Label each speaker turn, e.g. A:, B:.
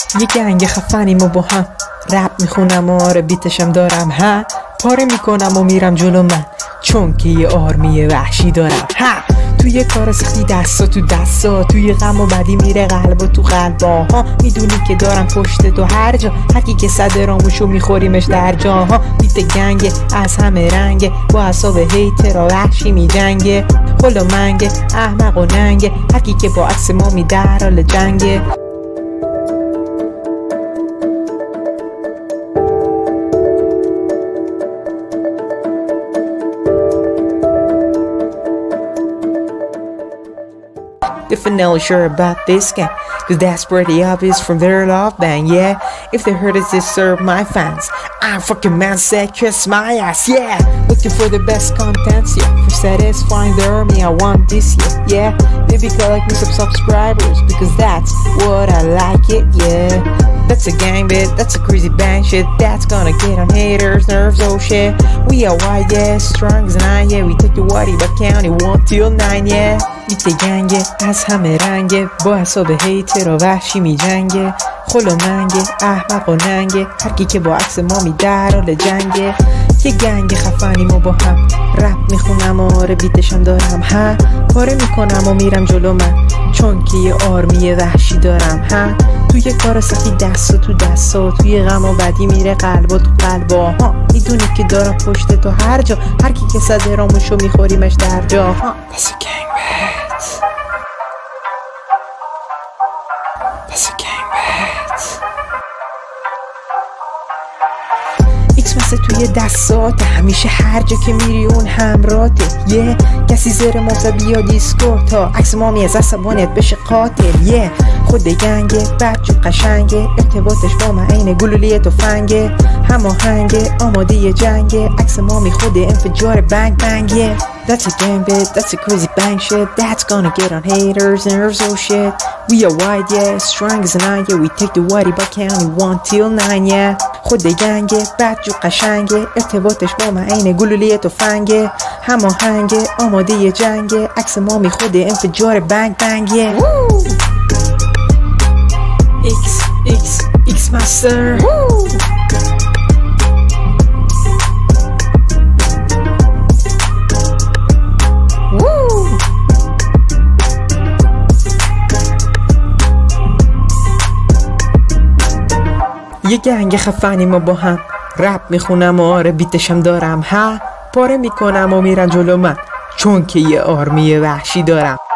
A: یه گنگ خفنیم و با هم رپ میخونم و آره بیتشم دارم ها، پاره میکنم و میرم جلو من چون که یه آرمی وحشی دارم ها. توی کار سختی دستا تو دستا، توی غم و بدی میره قلب و تو قلبا ها. میدونی که دارم پشت تو هر جا، هرکی که صد راموشو میخوریمش در جاها. بیت گنگه از همه رنگه، با حساب هیتر و وحشی میجنگه. خل و منگه احمق و ننگه، هرکی که با عکس ما می در حال جنگه. Definitely sure about this gang, cause that's pretty obvious from their love bang, yeah. If they heard us disturb my fans, I'm fucking man said kiss my ass, yeah. Looking for the best contents, yeah. For satisfying the army, I want this, yeah. Maybe collect me some subscribers, because that's what I like it, yeah. That's a gang bit, that's a crazy bang shit, that's gonna get on haters' nerves, oh shit. We are white, yeah, strong as an eye, yeah. We take the Waddy by county 1 till 9, yeah. بیت گنگه از همه رنگه، با حساب هیتر و وحشی می جنگه. خل و منگه احمق و ننگه، هرکی که با عکس ما می در حال جنگه. یه گنگ خفنیم و با هم رپ میخونم و آره بیتشم دارم ها، پاره میکنم و میرم جلو من چون که یه آرمی وحشی دارم ها. توی کار سختی دستا تو دستا، توی غم و بدی میره قلب و تو قلبا ها. میدونی که دارم پشت تو هر جا، هرکی که صد راموشو میخوریمش در جا ها. That's a gang bet. That's a gang bet. ایکس مثل توی دستات، همیشه هر جا که میری اون همراته، یه کسی زیر موزد بیا دیسکورد تا عکس مامی از عصبانیت بشه قاتل، یه خود گنگه بچه قشنگه، ارتباطش با من عین گلولی تفنگه. هماهنگه آماده یه جنگه، عکس مامی خود انفجار بنگ بنگه. That's a gang bit, that's a crazy bang shit, that's gonna get on haters' nerves, oh shit. We are white, yeah, strong as an eye, yeah. We take the Waddy by county 1 till 9, yeah. خود گنگه بچه قشنگه، ارتباطش با من عین گلولی تفنگه. هماهنگه آماده یه جنگه، عکس مامی خود انفجار بنگ بنگه. X Master. یه گنگ خفنیم و با هم رپ میخونم و آره بیتشم دارم ها، پاره میکنم و میرن جلو من چون که یه آرمی وحشی دارم.